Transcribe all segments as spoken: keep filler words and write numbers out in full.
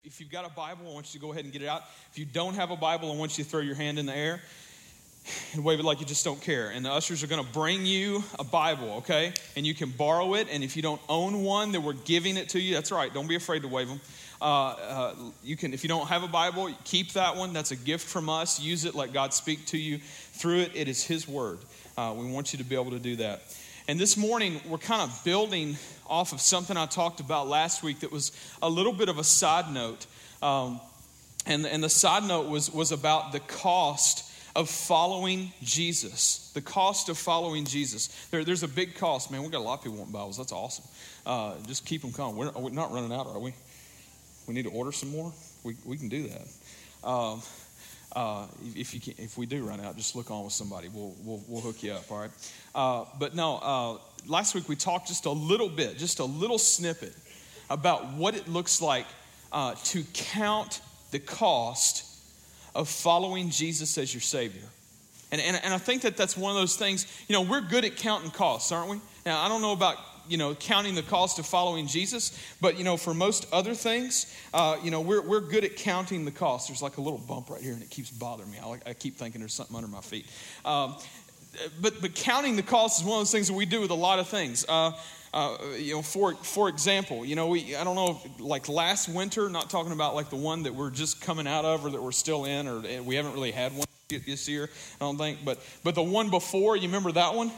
if you've got a Bible, I want you to go ahead and get it out. If you don't have a Bible, I want you to throw your hand in the air and wave it like you just don't care. And the ushers are going to bring you a Bible, okay? And you can borrow it. And if you don't own one, then we're giving it to you. That's right. Don't be afraid to wave them. Uh, uh, you can, if you don't have a Bible, keep that one. That's a gift from us. Use it. Let God speak to you through it. It is His Word. Uh, we want you to be able to do that. And this morning, we're kind of building off of something I talked about last week that was a little bit of a side note. Um, and, and the side note was, was about the cost of following Jesus. The cost of following Jesus. There, there's a big cost. Man, we got a lot of people wanting Bibles. That's awesome. Uh, just keep them coming. We're, we're not running out, are we? We need to order some more? We we can do that. Um, uh, if you can, if we do run out, just look on with somebody. We'll we'll, we'll hook you up, all right? Uh, but no, uh, last week we talked just a little bit, just a little snippet about what it looks like uh, to count the cost of following Jesus as your Savior. And, and and I think that that's one of those things, you know, we're good at counting costs, aren't we? Now, I don't know about, you know, counting the cost of following Jesus, but, you know, for most other things, uh, you know, we're we're good at counting the cost. There's like a little bump right here, and it keeps bothering me. I, like, I keep thinking there's something under my feet. Um, but but counting the cost is one of those things that we do with a lot of things. Uh, uh, you know, for for example, you know, we I don't know, if, like last winter, not talking about like the one that we're just coming out of or that we're still in, or we haven't really had one this year, I don't think, but but the one before, you remember that one?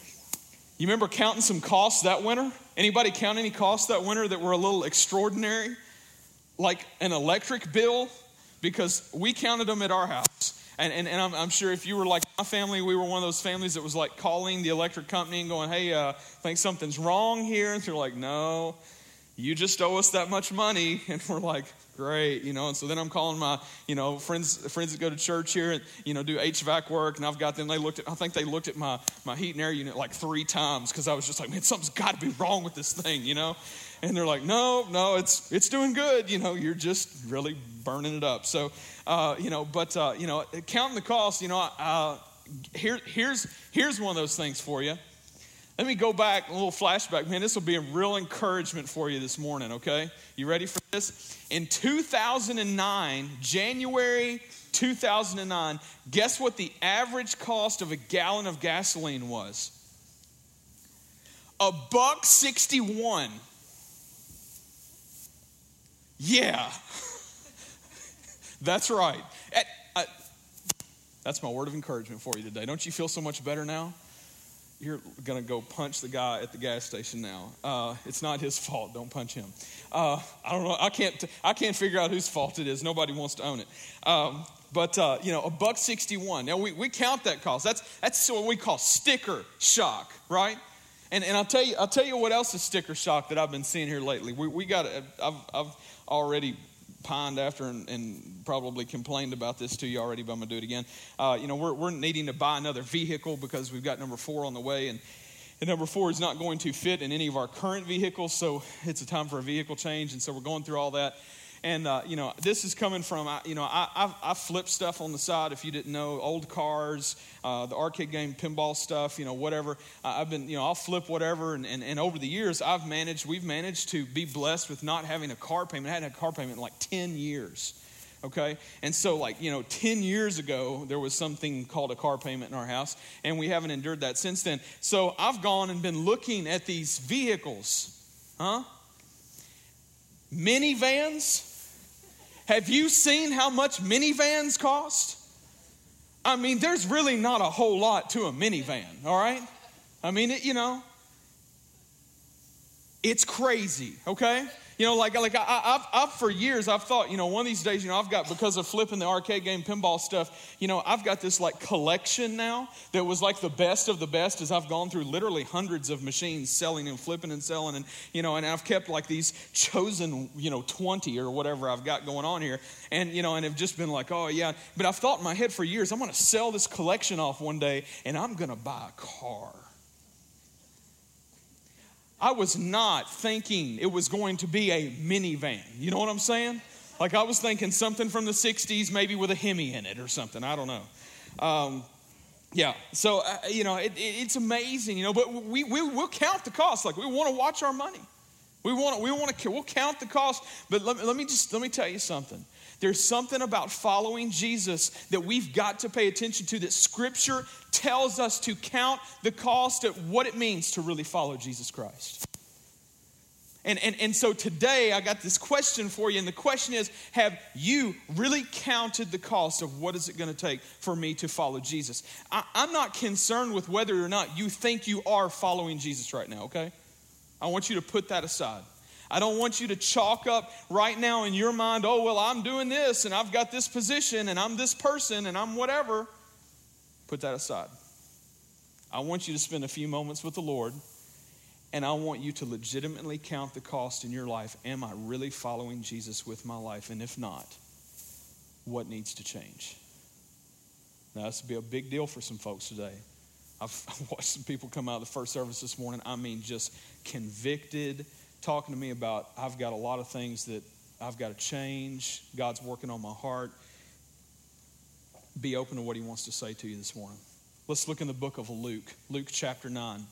You remember counting some costs that winter? Anybody count any costs that winter that were a little extraordinary? Like an electric bill? Because we counted them at our house. And, and, and I'm, I'm sure if you were like my family, we were one of those families that was like calling the electric company and going, hey, uh, I think something's wrong here. And they're like, no, you just owe us that much money. And we're like, great, you know. And so then I'm calling my, you know, friends friends that go to church here and, you know, do H V A C work. And I've got them, they looked at, I think they looked at my, my heat and air unit like three times because I was just like, man, something's got to be wrong with this thing, you know. And they're like, no, no, it's it's doing good. You know, you're just really burning it up. So, uh, you know, but, uh, you know, counting the cost, you know, uh, here, here's here's one of those things for you. Let me go back, a little flashback. Man, this will be a real encouragement for you this morning, okay? You ready for this? In two thousand nine, January two thousand nine, guess what the average cost of a gallon of gasoline was? A buck sixty-one. Yeah. That's right. At, uh, that's my word of encouragement for you today. Don't you feel so much better now? You're going to go punch the guy at the gas station now. Uh, it's not his fault. Don't punch him. Uh, I don't know. I can't t- I can't figure out whose fault it is. Nobody wants to own it. Um, but, uh, you know, a buck sixty-one. Now, we, we count that cost. That's that's what we call sticker shock, right? And and I'll tell you I'll tell you what else is sticker shock that I've been seeing here lately. We we got I've I've already pined after and, and probably complained about this to you already, but I'm going to do it again. Uh, you know, we're we're needing to buy another vehicle because we've got number four on the way, and, and number four is not going to fit in any of our current vehicles, so it's a time for a vehicle change, and so we're going through all that. And, uh, you know, this is coming from, you know, I, I've, I flip stuff on the side, if you didn't know, old cars, uh, the arcade game, pinball stuff, you know, whatever. I've been, you know, I'll flip whatever. And, and, and over the years, I've managed, we've managed to be blessed with not having a car payment. I hadn't had a car payment in like ten years. Okay. And so like, you know, ten years ago, there was something called a car payment in our house, and we haven't endured that since then. So I've gone and been looking at these vehicles, huh? Minivans. Have you seen how much minivans cost? I mean, there's really not a whole lot to a minivan, all right? I mean, it, you know, it's crazy, okay? You know, like, like I, I've, I've, for years, I've thought, you know, one of these days, you know, I've got, because of flipping the arcade game pinball stuff, you know, I've got this, like, collection now that was, like, the best of the best as I've gone through literally hundreds of machines selling and flipping and selling. And, you know, and I've kept, like, these chosen, you know, twenty or whatever I've got going on here. And, you know, and have just been like, oh, yeah. But I've thought in my head for years, I'm going to sell this collection off one day, and I'm going to buy a car. I was not thinking it was going to be a minivan. You know what I'm saying? Like I was thinking something from the sixties, maybe with a Hemi in it or something. I don't know. Um, yeah. So, uh, you know, it, it, it's amazing, you know, but we, we, we'll count the cost. Like we want to watch our money. We want, we want to, we'll count the cost, but let me, let me just, let me tell you something. There's something about following Jesus that we've got to pay attention to, that Scripture tells us to count the cost of what it means to really follow Jesus Christ. And, and, and so today I got this question for you, and the question is, have you really counted the cost of what is it going to take for me to follow Jesus? I, I'm not concerned with whether or not you think you are following Jesus right now, okay? I want you to put that aside. I don't want you to chalk up right now in your mind, oh, well, I'm doing this, and I've got this position, and I'm this person, and I'm whatever. Put that aside. I want you to spend a few moments with the Lord, and I want you to legitimately count the cost in your life. Am I really following Jesus with my life? And if not, what needs to change? Now, this would be a big deal for some folks today. I've watched some people come out of the first service this morning, I mean, just convicted, talking to me about, I've got a lot of things that I've got to change. God's working on my heart. Be open to what he wants to say to you this morning. Let's look in the book of Luke, Luke chapter nine.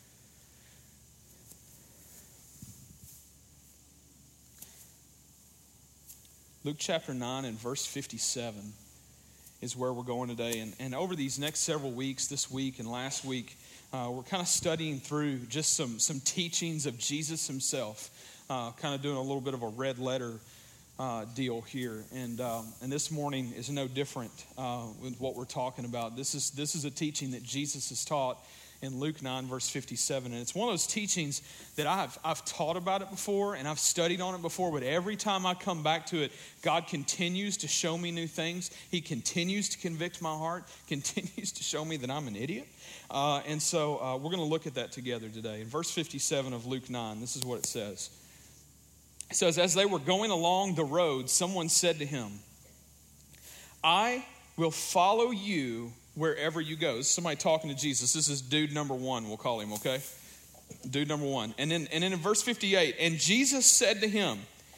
Luke chapter nine and verse fifty-seven is where we're going today. And, and over these next several weeks, this week and last week, uh, we're kind of studying through just some, some teachings of Jesus himself, uh, kind of doing a little bit of a red letter uh, deal here. And um, and this morning is no different uh, with what we're talking about. This is, this is a teaching that Jesus has taught in Luke nine, verse fifty-seven. And it's one of those teachings that I've, I've taught about it before and I've studied on it before, but every time I come back to it, God continues to show me new things. He continues to convict my heart, continues to show me that I'm an idiot. Uh, and so uh, we're going to look at that together today. In verse fifty-seven of Luke nine, this is what it says. It says, as they were going along the road, someone said to him, I will follow you wherever you go. This is somebody talking to Jesus. This is dude number one, we'll call him, okay? Dude number one. And then, and then in verse fifty-eight, and Jesus said to him,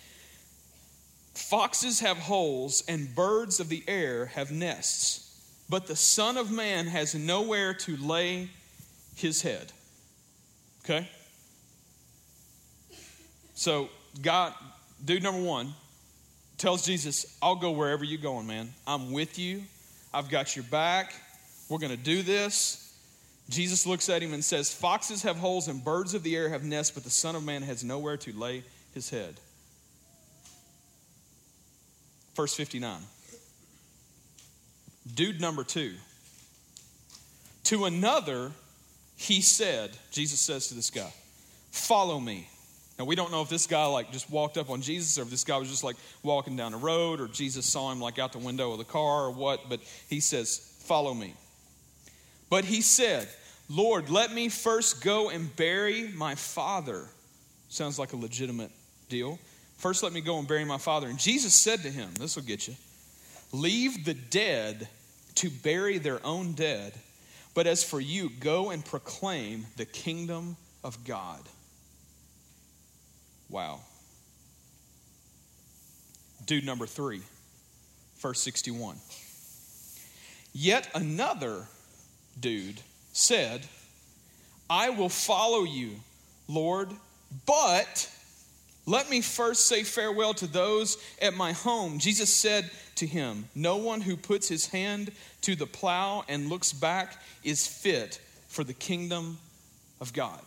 foxes have holes and birds of the air have nests, but the Son of Man has nowhere to lay his head. Okay? So God, dude number one, tells Jesus, I'll go wherever you're going, man. I'm with you. I've got your back. We're going to do this. Jesus looks at him and says, foxes have holes and birds of the air have nests, but the Son of Man has nowhere to lay his head. Verse fifty-nine. Dude number two. To another, he said, Jesus says to this guy, follow me. Now, we don't know if this guy like just walked up on Jesus or if this guy was just like walking down the road or Jesus saw him like out the window of the car or what, but he says, follow me. But he said, Lord, let me first go and bury my father. Sounds like a legitimate deal. First, let me go and bury my father. And Jesus said to him, this will get you, leave the dead to bury their own dead. But as for you, go and proclaim the kingdom of God. Wow. Dude number three, verse sixty-one. Yet another dude said, I will follow you, Lord, but let me first say farewell to those at my home. Jesus said to him, no one who puts his hand to the plow and looks back is fit for the kingdom of God.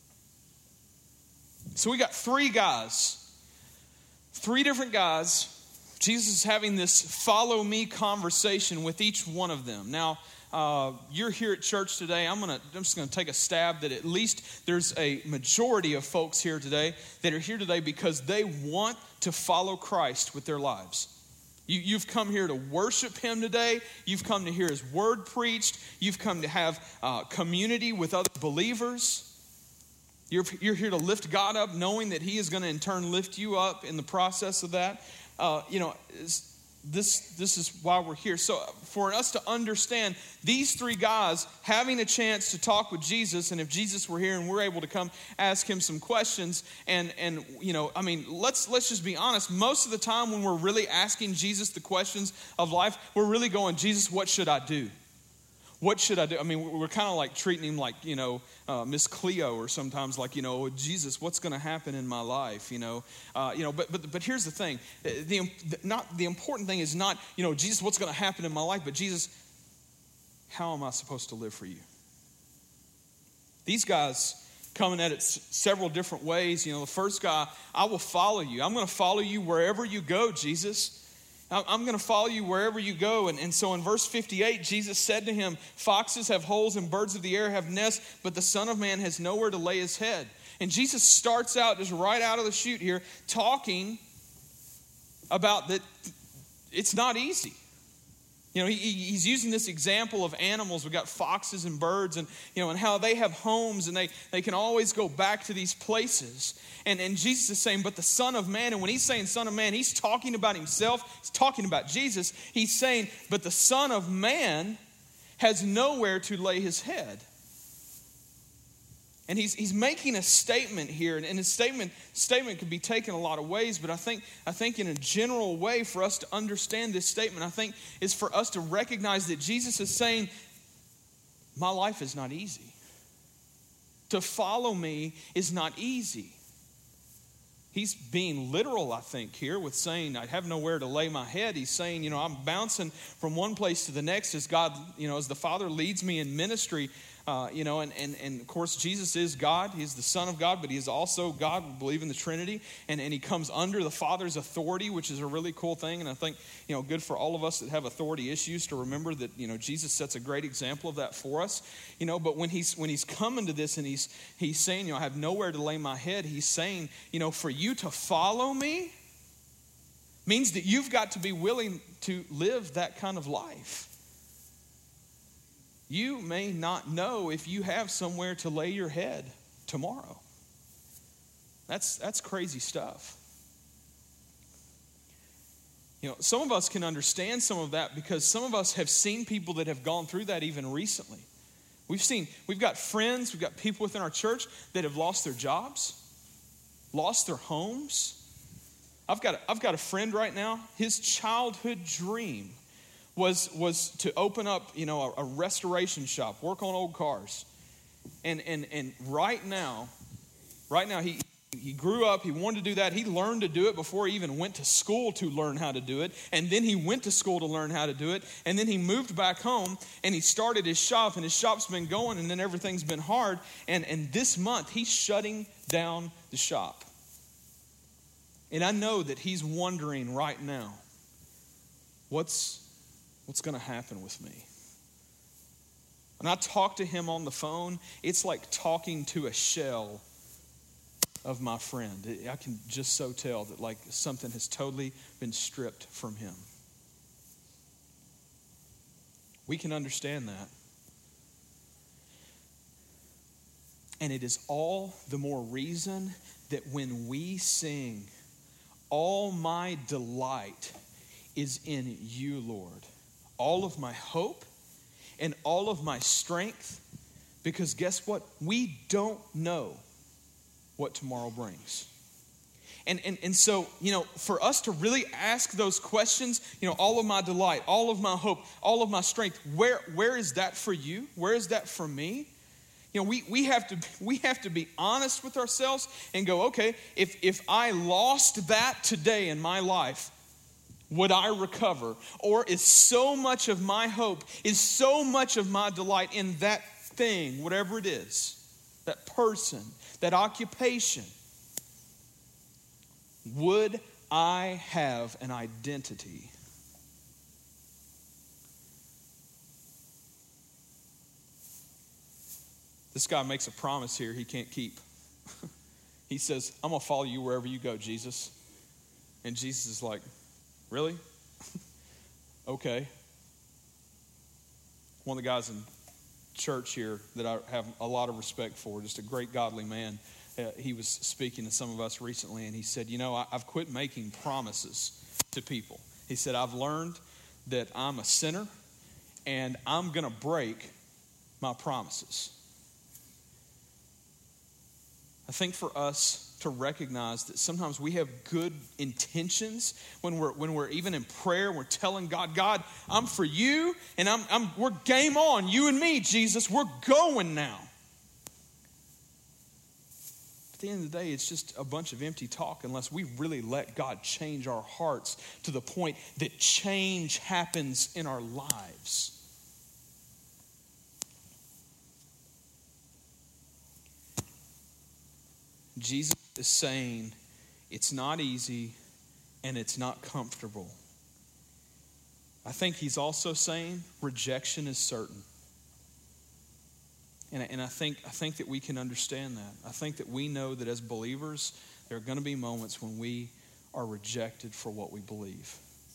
So we got three guys, three different guys. Jesus is having this follow me conversation with each one of them. Now, uh, you're here at church today. I'm gonna, I'm just going to take a stab that at least there's a majority of folks here today that are here today because they want to follow Christ with their lives. You, you've come here to worship him today. You've come to hear his word preached. You've come to have uh, community with other believers. You're, you're here to lift God up, knowing that he is going to in turn lift you up in the process of that. Uh, you know, this, this is why we're here. So for us to understand these three guys having a chance to talk with Jesus, and if Jesus were here and we're able to come ask him some questions, and, and you know, I mean, let's, let's just be honest. Most of the time when we're really asking Jesus the questions of life, we're really going, Jesus, what should I do? What should I do? I mean, we're kind of like treating him like, you know, uh, Miss Cleo, or sometimes like, you know, Jesus, what's going to happen in my life? You know, uh, you know. But but but here's the thing: the not the important thing is not, you know, Jesus, what's going to happen in my life, but Jesus, how am I supposed to live for you? These guys coming at it several different ways. You know, the first guy, I will follow you. I'm going to follow you wherever you go, Jesus. I'm going to follow you wherever you go. And, and so in verse fifty-eight, Jesus said to him, foxes have holes and birds of the air have nests, but the Son of Man has nowhere to lay his head. And Jesus starts out just right out of the chute here talking about that it's not easy. You know, he, he's using this example of animals. We've got foxes and birds, and you know, and how they have homes, and they, they can always go back to these places. And, and Jesus is saying, but the Son of Man, and when he's saying Son of Man, he's talking about himself. He's talking about Jesus. He's saying, but the Son of Man has nowhere to lay his head. And he's he's making a statement here, and his statement statement could be taken a lot of ways, but I think I think in a general way for us to understand this statement, I think is for us to recognize that Jesus is saying, my life is not easy. To follow me is not easy. He's being literal, I think, here with saying, I have nowhere to lay my head. He's saying, you know, I'm bouncing from one place to the next as God, you know, as the Father leads me in ministry. Uh, you know, and, and, and of course, Jesus is God. He's the Son of God, but he is also God. We believe in the Trinity. And, and he comes under the Father's authority, which is a really cool thing. And I think, you know, good for all of us that have authority issues to remember that, you know, Jesus sets a great example of that for us. You know, but when he's when he's coming to this and he's he's saying, you know, I have nowhere to lay my head. He's saying, you know, for you to follow me means that you've got to be willing to live that kind of life. You may not know if you have somewhere to lay your head tomorrow. That's that's crazy stuff. You know, some of us can understand some of that because some of us have seen people that have gone through that even recently. We've seen, we've got friends, we've got people within our church that have lost their jobs, lost their homes. I've got a, I've got a friend right now, his childhood dream was was to open up, you know, a, a restoration shop, work on old cars. And and and right now, right now he he grew up, he wanted to do that. He learned to do it before he even went to school to learn how to do it. And then he went to school to learn how to do it. And then he moved back home and he started his shop, and his shop's been going, and then everything's been hard. And and this month he's shutting down the shop. And I know that he's wondering right now, what's What's going to happen with me? When I talk to him on the phone, it's like talking to a shell of my friend. I can just so tell that like something has totally been stripped from him. We can understand that. And it is all the more reason that when we sing, all my delight is in you, Lord. All of my hope and all of my strength, because guess what? We don't know what tomorrow brings. And, and, and so, you know, for us to really ask those questions, you know, all of my delight, all of my hope, all of my strength, where, where is that for you? Where is that for me? You know, we, we have to we have to be honest with ourselves and go, okay, if, if I lost that today in my life, would I recover? Or is so much of my hope, is so much of my delight in that thing, whatever it is, that person, that occupation? Would I have an identity? This guy makes a promise here he can't keep. He says, I'm going to follow you wherever you go, Jesus. And Jesus is like, really? Okay. One of the guys in church here that I have a lot of respect for, just a great godly man, uh, he was speaking to some of us recently, and he said, you know, I, I've quit making promises to people. He said, I've learned that I'm a sinner, and I'm going to break my promises. I think for us to recognize that sometimes we have good intentions when we're when we're even in prayer, we're telling God, God, I'm for you, and I'm I'm we're game on, you and me, Jesus, we're going now. At the end of the day, it's just a bunch of empty talk unless we really let God change our hearts to the point that change happens in our lives. Jesus is saying it's not easy and it's not comfortable. I think he's also saying rejection is certain. And, and I think I think that we can understand that. I think that we know that as believers, there are going to be moments when we are rejected for what we believe.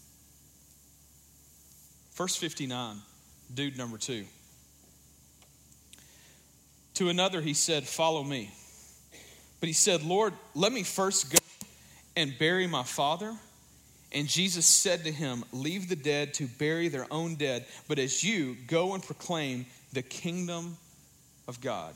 Verse fifty-nine, dude number two. To another he said, follow me. But he said, Lord, let me first go and bury my father. And Jesus said to him, leave the dead to bury their own dead, but as you go and proclaim the kingdom of God.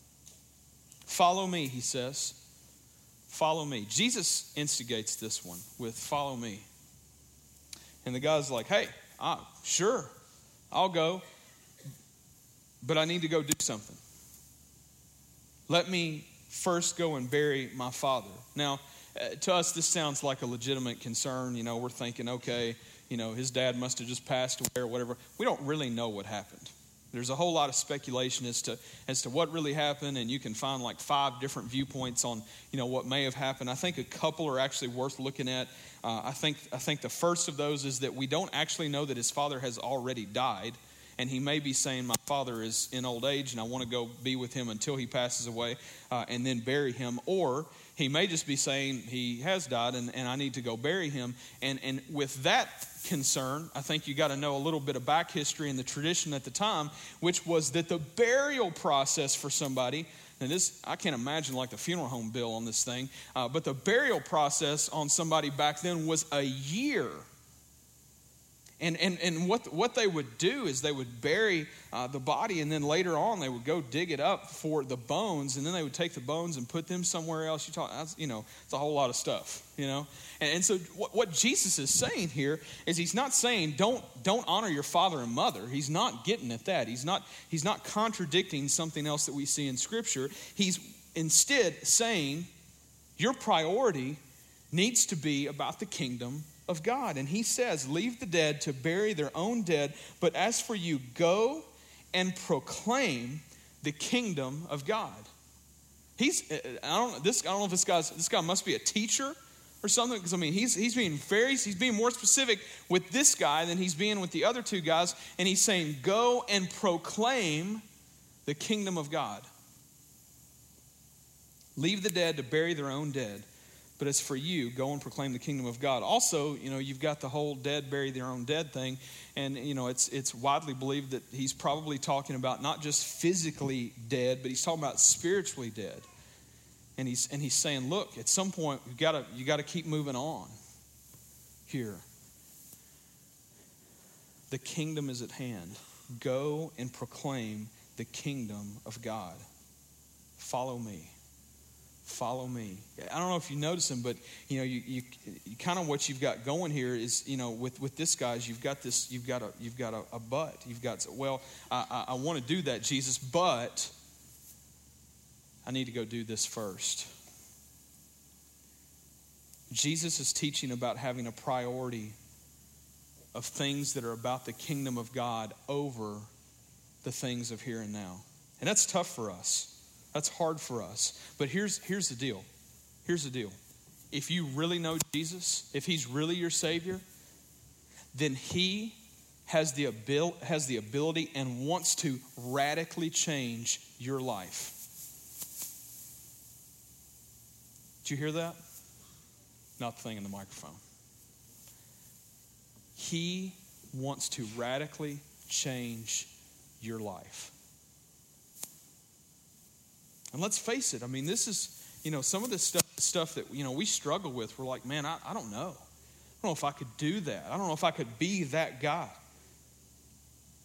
Follow me, he says. Follow me. Jesus instigates this one with follow me. And the guy's like, hey, ah, sure, I'll go, but I need to go do something. Let me first go and bury my father. Now, uh, to us, this sounds like a legitimate concern. You know, we're thinking, okay, you know, his dad must have just passed away or whatever. We don't really know what happened. There's a whole lot of speculation as to as to what really happened, and you can find like five different viewpoints on, you know, what may have happened. I think a couple are actually worth looking at. Uh, I think I think the first of those is that we don't actually know that his father has already died. And he may be saying, my father is in old age and I want to go be with him until he passes away uh, and then bury him. Or he may just be saying he has died and, and I need to go bury him. And, and with that concern, I think you got to know a little bit of back history and the tradition at the time, which was that the burial process for somebody, and this, I can't imagine like the funeral home bill on this thing, uh, but the burial process on somebody back then was a year. And and and what what they would do is they would bury uh, the body, and then later on they would go dig it up for the bones, and then they would take the bones and put them somewhere else. You talk, you know, it's a whole lot of stuff, you know. And, and so what, what Jesus is saying here is he's not saying don't don't honor your father and mother. He's not getting at that. He's not he's not contradicting something else that we see in Scripture. He's instead saying your priority needs to be about the kingdom of God. And he says, leave the dead to bury their own dead, but as for you, go and proclaim the kingdom of God. He's, I don't, this, I don't know if this guy's, this guy must be a teacher or something, because I mean, he's, he's being very, he's being more specific with this guy than he's being with the other two guys, and he's saying, go and proclaim the kingdom of God. Leave the dead to bury their own dead. But as for you, go and proclaim the kingdom of God. Also, you know, you've got the whole dead bury their own dead thing. And, you know, it's it's widely believed that he's probably talking about not just physically dead, but he's talking about spiritually dead. And he's and he's saying, look, at some point, you've got to you got to keep moving on here. The kingdom is at hand. Go and proclaim the kingdom of God. Follow me. Follow me. I don't know if you notice him, but you know, you, you, you kind of what you've got going here is, you know, with, with this guy's, you've got this, you've got a, you've got a, a but. You've got, well, I, I, I want to do that, Jesus, but I need to go do this first. Jesus is teaching about having a priority of things that are about the kingdom of God over the things of here and now, and that's tough for us. That's hard for us. But here's, here's the deal. Here's the deal. If you really know Jesus, if he's really your Savior, then he has the abil- has the ability and wants to radically change your life. Did you hear that? Not the thing in the microphone. He wants to radically change your life. And let's face it, I mean, this is, you know, some of this stuff, stuff that, you know, we struggle with. We're like, man, I, I don't know. I don't know if I could do that. I don't know if I could be that guy.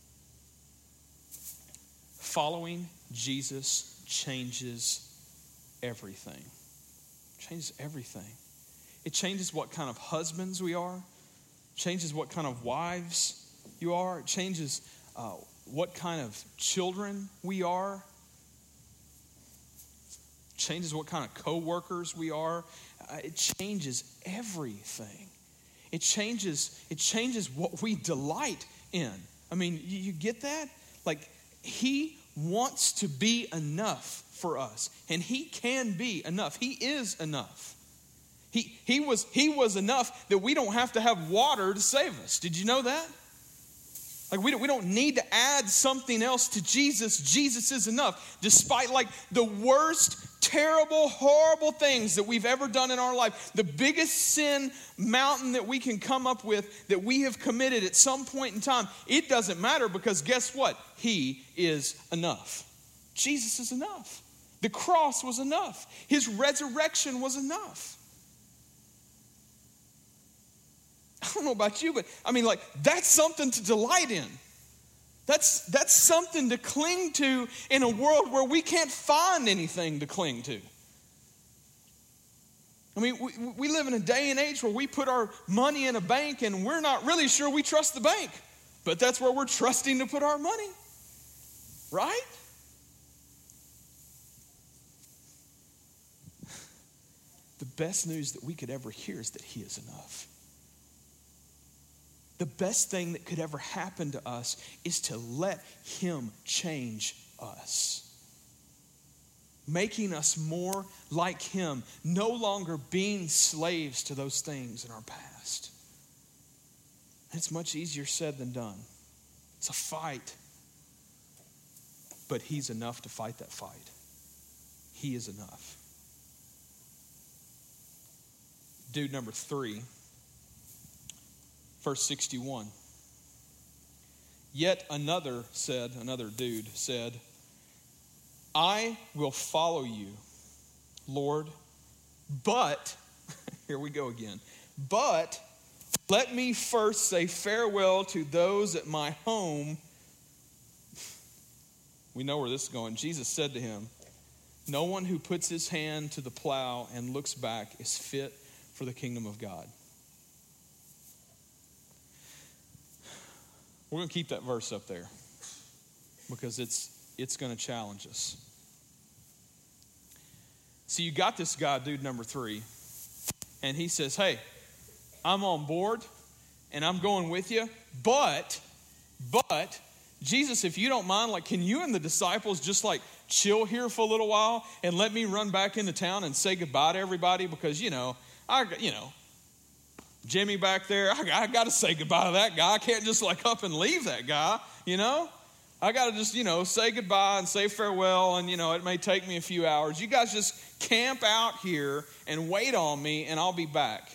Following Jesus changes everything. It changes everything. It changes what kind of husbands we are. It changes what kind of wives you are. It changes uh, what kind of children we are. It changes what kind of co-workers we are. Uh, it changes everything. It changes, it changes what we delight in. I mean, you, you get that? Like, he wants to be enough for us. And he can be enough. He is enough. He, he, was, he was enough that we don't have to have water to save us. Did you know that? Like, we don't, we don't need to add something else to Jesus. Jesus is enough. Despite, like, the worst, terrible, horrible things that we've ever done in our life, the biggest sin mountain that we can come up with that we have committed at some point in time, it doesn't matter, because guess what? He is enough. Jesus is enough. The cross was enough. His resurrection was enough. I don't know about you, but I mean, like, that's something to delight in. That's, that's something to cling to in a world where we can't find anything to cling to. I mean, we, we live in a day and age where we put our money in a bank and we're not really sure we trust the bank. But that's where we're trusting to put our money. Right? The best news that we could ever hear is that he is enough. The best thing that could ever happen to us is to let him change us. Making us more like him, no longer being slaves to those things in our past. It's much easier said than done. It's a fight. But he's enough to fight that fight. He is enough. Dude number three. Verse sixty-one. Yet another said, another dude said, I will follow you, Lord, but, here we go again, but let me first say farewell to those at my home. We know where this is going. Jesus said to him, no one who puts his hand to the plow and looks back is fit for the kingdom of God. We're going to keep that verse up there because it's it's going to challenge us. So you got this guy, dude number three, and he says, hey, I'm on board and I'm going with you, but, but, Jesus, if you don't mind, like, can you and the disciples just like chill here for a little while and let me run back into town and say goodbye to everybody? Because, you know, I, you know, Jimmy back there, I, I got to say goodbye to that guy. I can't just like up and leave that guy, you know. I got to just, you know, say goodbye and say farewell, and, you know, it may take me a few hours. You guys just camp out here and wait on me, and I'll be back.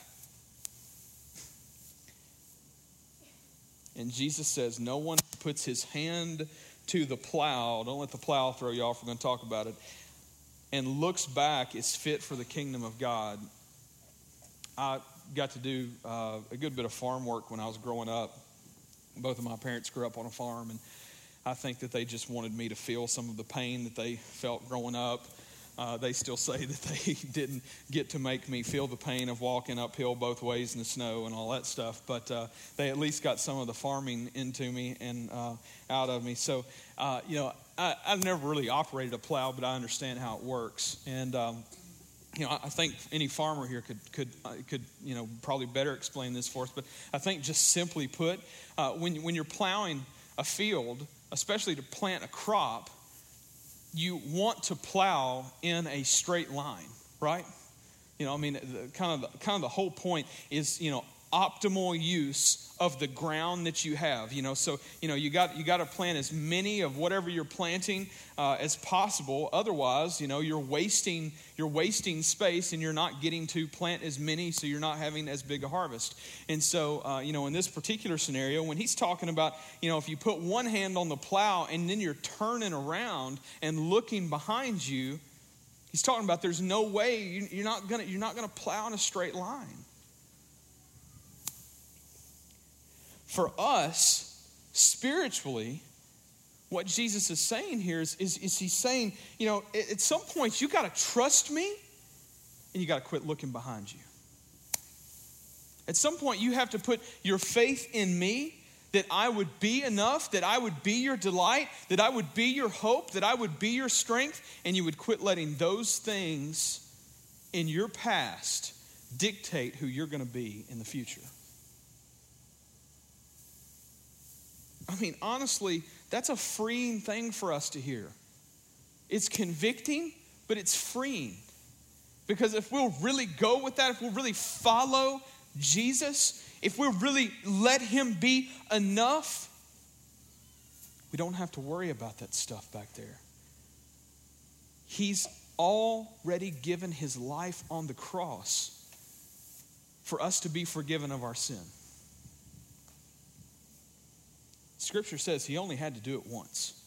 And Jesus says, no one puts his hand to the plow, don't let the plow throw you off, we're going to talk about it, and looks back is fit for the kingdom of God. I got to do uh, a good bit of farm work when I was growing up. Both of my parents grew up on a farm, and I think that they just wanted me to feel some of the pain that they felt growing up. Uh, they still say that they didn't get to make me feel the pain of walking uphill both ways in the snow and all that stuff, but uh, they at least got some of the farming into me and uh, out of me. So, uh, you know, I, I've never really operated a plow, but I understand how it works. And um, you know, I think any farmer here could could uh, could you know probably better explain this for us. But I think just simply put, uh, when when you're plowing a field, especially to plant a crop, you want to plow in a straight line, right? You know, I mean, the, kind of the, kind of the whole point is, you know, optimal use of the ground that you have. You know, so you know you got you got to plant as many of whatever you're planting uh, as possible. Otherwise, you know, you're wasting you're wasting space, and you're not getting to plant as many, so you're not having as big a harvest. And so, uh, you know, in this particular scenario, when he's talking about, you know, if you put one hand on the plow and then you're turning around and looking behind you, he's talking about there's no way you, you're not gonna you're not gonna plow in a straight line. For us, spiritually, what Jesus is saying here is, is, is he's saying, you know, at, at some point you got to trust me and you got to quit looking behind you. At some point you have to put your faith in me, that I would be enough, that I would be your delight, that I would be your hope, that I would be your strength, and you would quit letting those things in your past dictate who you're going to be in the future. I mean, honestly, that's a freeing thing for us to hear. It's convicting, but it's freeing. Because if we'll really go with that, if we'll really follow Jesus, if we'll really let him be enough, we don't have to worry about that stuff back there. He's already given his life on the cross for us to be forgiven of our sin. Scripture says he only had to do it once.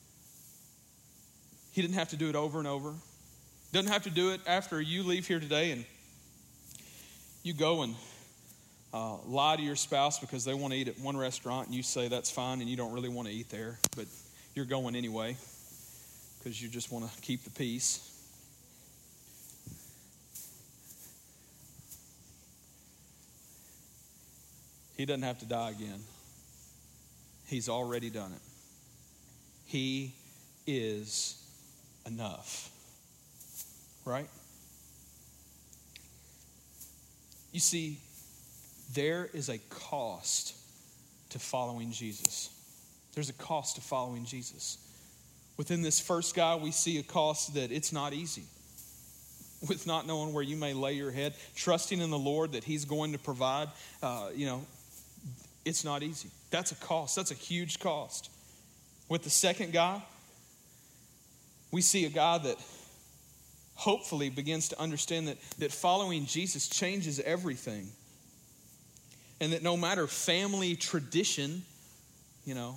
He didn't have to do it over and over. Doesn't have to do it after you leave here today and you go and uh, lie to your spouse because they want to eat at one restaurant and you say that's fine and you don't really want to eat there, but you're going anyway because you just want to keep the peace. He doesn't have to die again. He's already done it. He is enough. Right? You see, there is a cost to following Jesus. There's a cost to following Jesus. Within this first guy, we see a cost that it's not easy. With not knowing where you may lay your head, trusting in the Lord that he's going to provide, uh, you know, it's not easy. That's a cost. That's a huge cost. With the second guy, we see a guy that hopefully begins to understand that, that following Jesus changes everything. And that no matter family tradition, you know,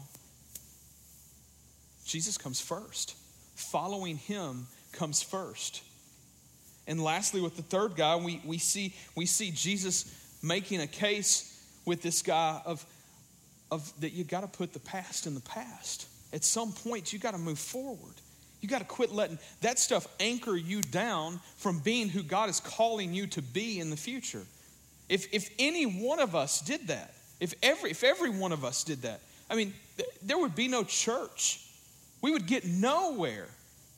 Jesus comes first. Following him comes first. And lastly, with the third guy, we, we see we see Jesus making a case with this guy of, of that you got to put the past in the past. At some point, you got to move forward. You got to quit letting that stuff anchor you down from being who God is calling you to be in the future. If if any one of us did that, if every if every one of us did that, I mean, th- there would be no church. We would get nowhere.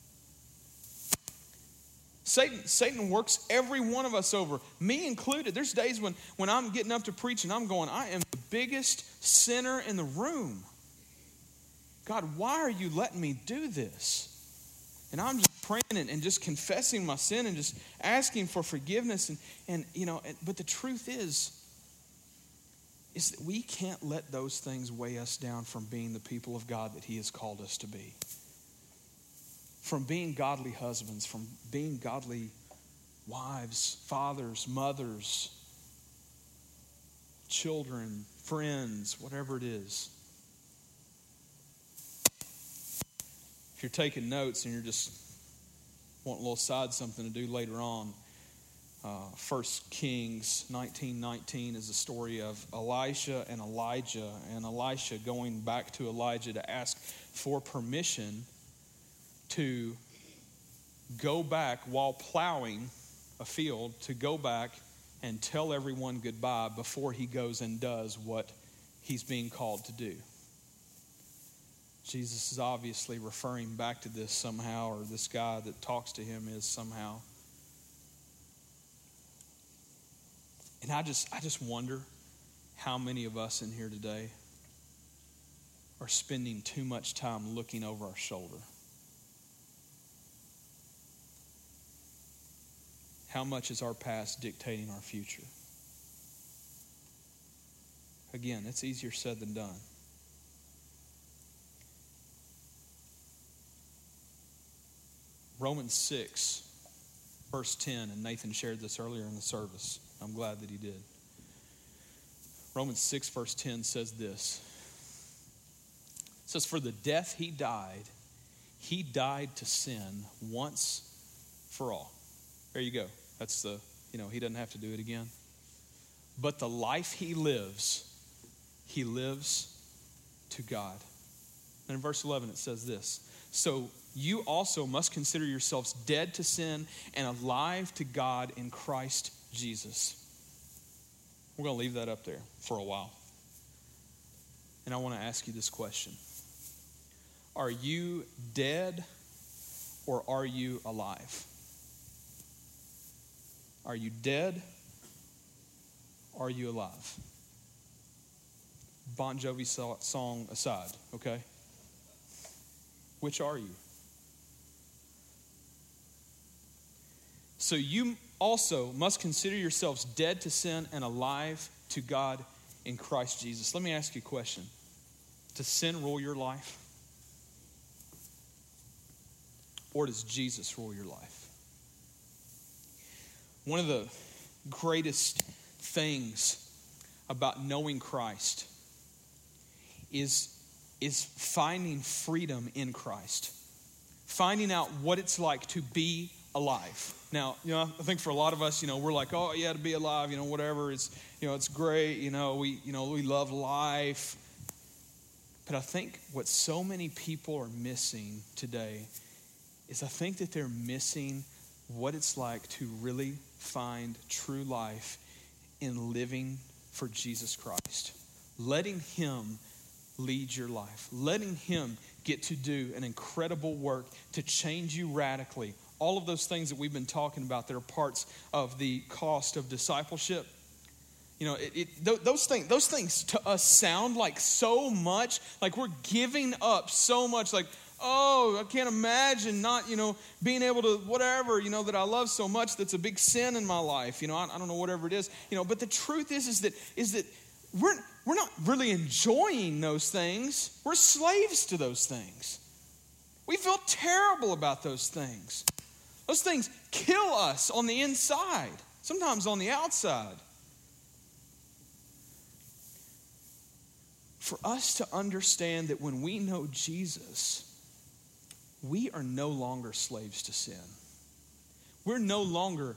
Satan, Satan works every one of us over, me included. There's days when, when I'm getting up to preach and I'm going, I am the biggest sinner in the room. God, why are you letting me do this? And I'm just praying and, and just confessing my sin and just asking for forgiveness. And, and you know, but the truth is, is that we can't let those things weigh us down from being the people of God that he has called us to be. From being godly husbands, from being godly wives, fathers, mothers, children, friends, whatever it is. If you're taking notes and you're just wanting a little side something to do later on, uh, First Kings nineteen nineteen is a story of Elisha and Elijah, and Elisha going back to Elijah to ask for permission to go back while plowing a field, to go back and tell everyone goodbye before he goes and does what he's being called to do. Jesus is obviously referring back to this somehow, or this guy that talks to him is somehow. And I just, I just wonder how many of us in here today are spending too much time looking over our shoulder. How much is our past dictating our future? Again, it's easier said than done. Romans six, verse ten, and Nathan shared this earlier in the service. I'm glad that he did. Romans six, verse ten says this. It says, for the death he died, he died to sin once for all. There you go. That's the, you know, he doesn't have to do it again. But the life he lives, he lives to God. And in verse eleven, it says this: so you also must consider yourselves dead to sin and alive to God in Christ Jesus. We're going to leave that up there for a while. And I want to ask you this question. Are you dead or are you alive? Are you dead? Or are you alive? Bon Jovi song aside, okay? Which are you? So you also must consider yourselves dead to sin and alive to God in Christ Jesus. Let me ask you a question. Does sin rule your life? Or does Jesus rule your life? One of the greatest things about knowing Christ is, is finding freedom in Christ. Finding out what it's like to be alive. Now, you know, I think for a lot of us, you know, we're like, oh yeah, to be alive, you know, whatever, it's, you know, it's great, you know, we, you know, we love life. But I think what so many people are missing today is I think that they're missing what it's like to really find true life in living for Jesus Christ. Letting Him lead your life. Letting Him get to do an incredible work to change you radically. All of those things that we've been talking about that are parts of the cost of discipleship. You know, it, it, th- those things, those things to us sound like so much, like we're giving up so much, like, oh, I can't imagine not, you know, being able to whatever, you know, that I love so much that's a big sin in my life. You know, I, I don't know, whatever it is. You know, but the truth is, is that, is that we're, we're not really enjoying those things. We're slaves to those things. We feel terrible about those things. Those things kill us on the inside, sometimes on the outside. For us to understand that when we know Jesus, we are no longer slaves to sin. We're no longer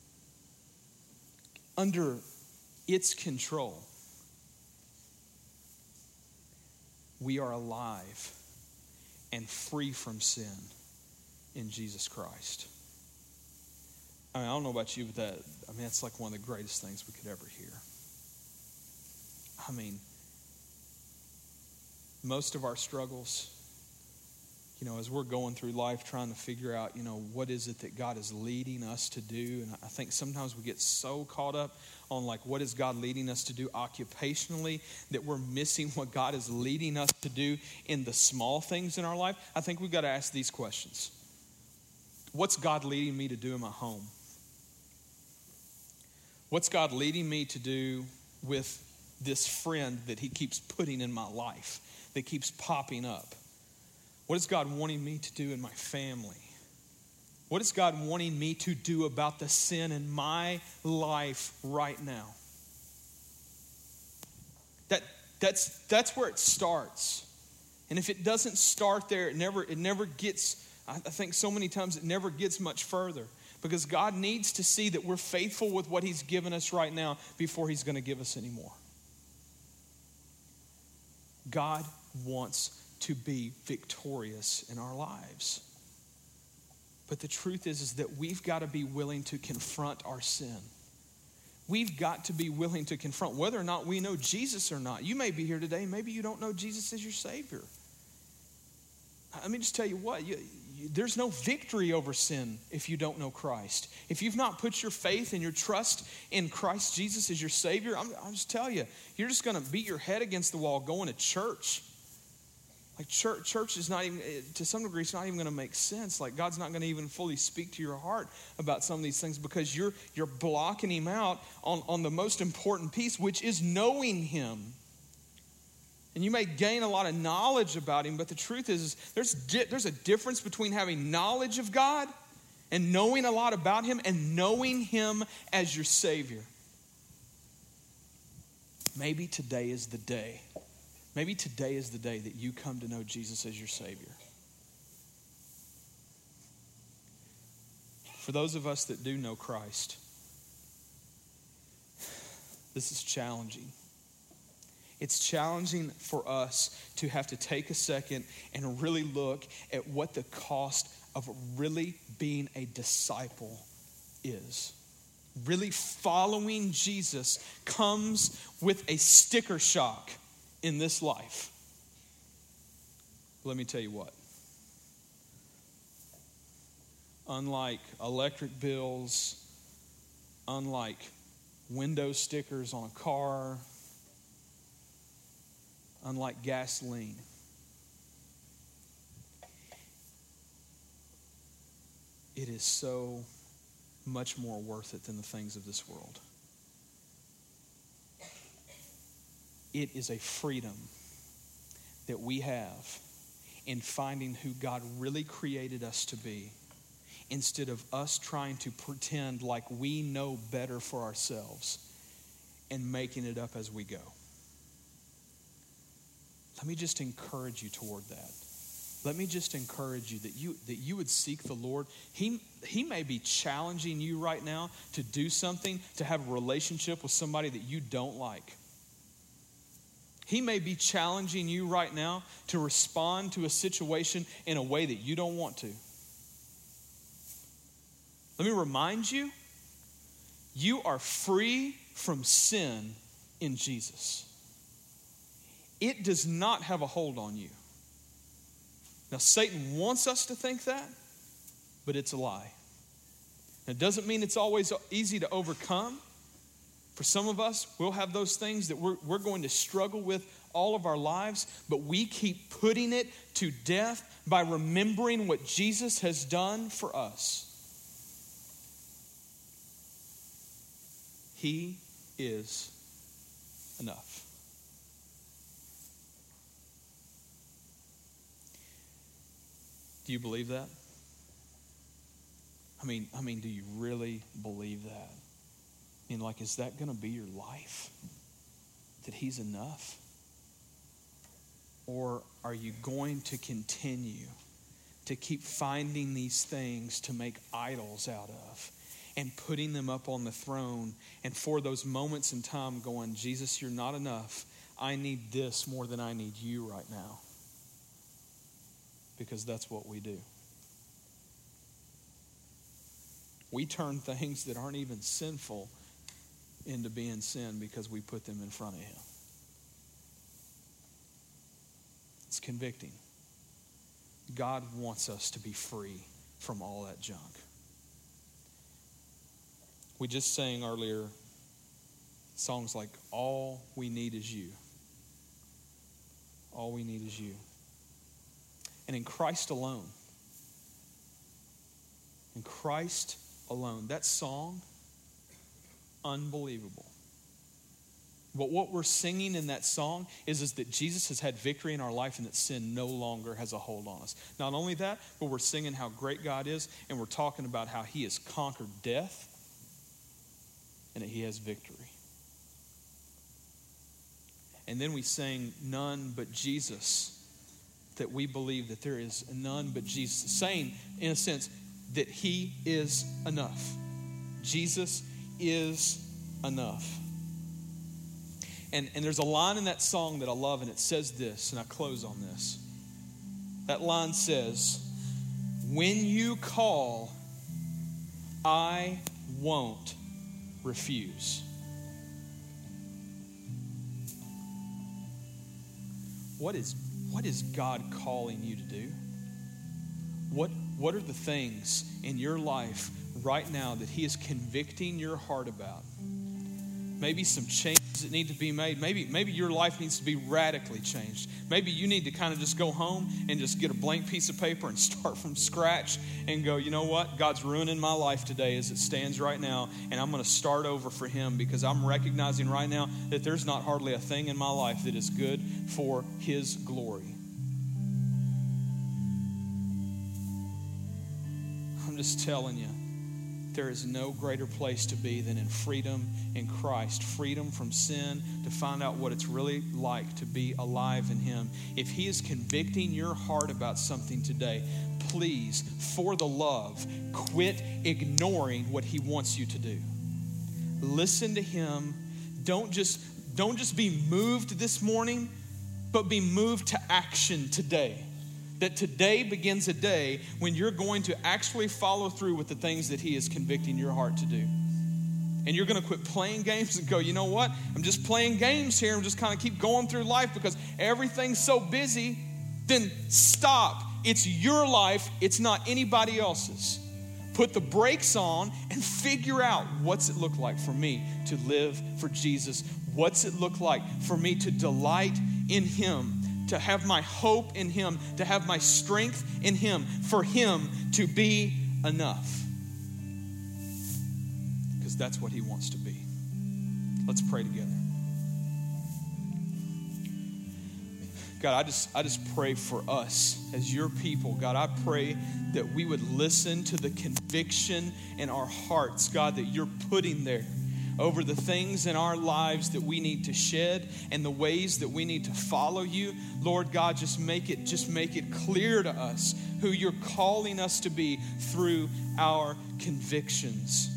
under its control. We are alive and free from sin in Jesus Christ. I mean, I don't know about you, but that, I mean, that's like one of the greatest things we could ever hear. I mean, most of our struggles, you know, as we're going through life trying to figure out, you know, what is it that God is leading us to do? And I think sometimes we get so caught up on like, what is God leading us to do occupationally that we're missing what God is leading us to do in the small things in our life. I think we've got to ask these questions. What's God leading me to do in my home? What's God leading me to do with this friend that He keeps putting in my life, that keeps popping up? What is God wanting me to do in my family? What is God wanting me to do about the sin in my life right now? That, that's, that's where it starts. And if it doesn't start there, it never, it never gets, I think so many times it never gets much further. Because God needs to see that we're faithful with what He's given us right now before He's going to give us any more. God wants to be victorious in our lives. But the truth is, is that we've got to be willing to confront our sin. We've got to be willing to confront whether or not we know Jesus or not. You may be here today, maybe you don't know Jesus as your Savior. Let me just tell you what, you, you, there's no victory over sin if you don't know Christ. If you've not put your faith and your trust in Christ Jesus as your Savior, I'm, I'll just tell you, you're just going to beat your head against the wall going to church. Like church, church is not even, to some degree, it's not even going to make sense. Like God's not going to even fully speak to your heart about some of these things because you're you're blocking Him out on, on the most important piece, which is knowing Him. And you may gain a lot of knowledge about Him, but the truth is, is there's di- there's a difference between having knowledge of God and knowing a lot about Him and knowing Him as your Savior. Maybe today is the day. Maybe today is the day that you come to know Jesus as your Savior. For those of us that do know Christ, this is challenging. It's challenging for us to have to take a second and really look at what the cost of really being a disciple is. Really following Jesus comes with a sticker shock in this life. Let me tell you what. Unlike electric bills, unlike window stickers on a car, unlike gasoline, it is so much more worth it than the things of this world. It is a freedom that we have in finding who God really created us to be, instead of us trying to pretend like we know better for ourselves and making it up as we go. Let me just encourage you toward that. Let me just encourage you that you that you would seek the Lord. He, he may be challenging you right now to do something, to have a relationship with somebody that you don't like. He may be challenging you right now to respond to a situation in a way that you don't want to. Let me remind you, you are free from sin in Jesus. It does not have a hold on you. Now, Satan wants us to think that, but it's a lie. It doesn't mean it's always easy to overcome. For some of us, we'll have those things that we're, we're going to struggle with all of our lives, but we keep putting it to death by remembering what Jesus has done for us. He is enough. Do you believe that? I mean, I mean, do you really believe that? I mean, like, is that going to be your life? That he's enough? Or are you going to continue to keep finding these things to make idols out of and putting them up on the throne, and for those moments in time going, Jesus, you're not enough. I need this more than I need you right now. Because that's what we do. We turn things that aren't even sinful into being sin because we put them in front of him. It's convicting. God wants us to be free from all that junk. We just sang earlier songs like All We Need Is You. All we need is you. And in Christ alone, in Christ alone, that song, unbelievable. But what we're singing in that song is, is that Jesus has had victory in our life and that sin no longer has a hold on us. Not only that, but we're singing how great God is, and we're talking about how he has conquered death and that he has victory. And then we sing None But Jesus, that we believe that there is none but Jesus, saying, in a sense, that he is enough. Jesus is enough. And, and there's a line in that song that I love, and it says this, and I close on this. That line says, when you call, I won't refuse. What is What is God calling you to do? What, what are the things in your life right now that he is convicting your heart about? Maybe some changes that need to be made. Maybe, maybe your life needs to be radically changed. Maybe you need to kind of just go home and just get a blank piece of paper and start from scratch and go, you know what? God's ruining my life today as it stands right now, and I'm going to start over for him because I'm recognizing right now that there's not hardly a thing in my life that is good for his glory. I'm just telling you, there is no greater place to be than in freedom in Christ. Freedom from sin, to find out what it's really like to be alive in him. If he is convicting your heart about something today, please, for the love, quit ignoring what he wants you to do. Listen to him. Don't just Don't just be moved this morning, but be moved to action today. That today begins a day when you're going to actually follow through with the things that he is convicting your heart to do. And you're going to quit playing games and go, you know what? I'm just playing games here. I'm just kind of keep going through life because everything's so busy. Then stop. It's your life. It's not anybody else's. Put the brakes on and figure out, what's it look like for me to live for Jesus? What's it look like for me to delight in him, to have my hope in him, to have my strength in him, for him to be enough? Because that's what he wants to be. Let's pray together. God, I just I just pray for us as your people. God, I pray that we would listen to the conviction in our hearts, God, that you're putting there over the things in our lives that we need to shed and the ways that we need to follow you. Lord God, just make it just make it clear to us who you're calling us to be through our convictions.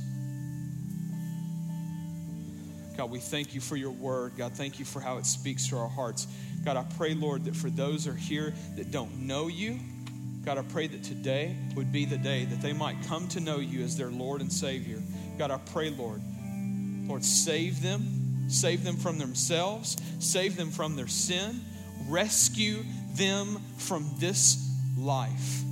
God, we thank you for your word. God, thank you for how it speaks to our hearts. God, I pray, Lord, that for those who are here that don't know you, God, I pray that today would be the day that they might come to know you as their Lord and Savior. God, I pray, Lord, Lord, save them. Save them from themselves. Save them from their sin. Rescue them from this life.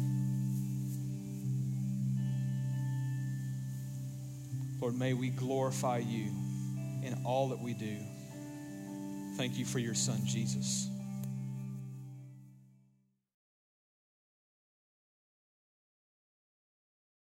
Lord, may we glorify you in all that we do. Thank you for your son, Jesus.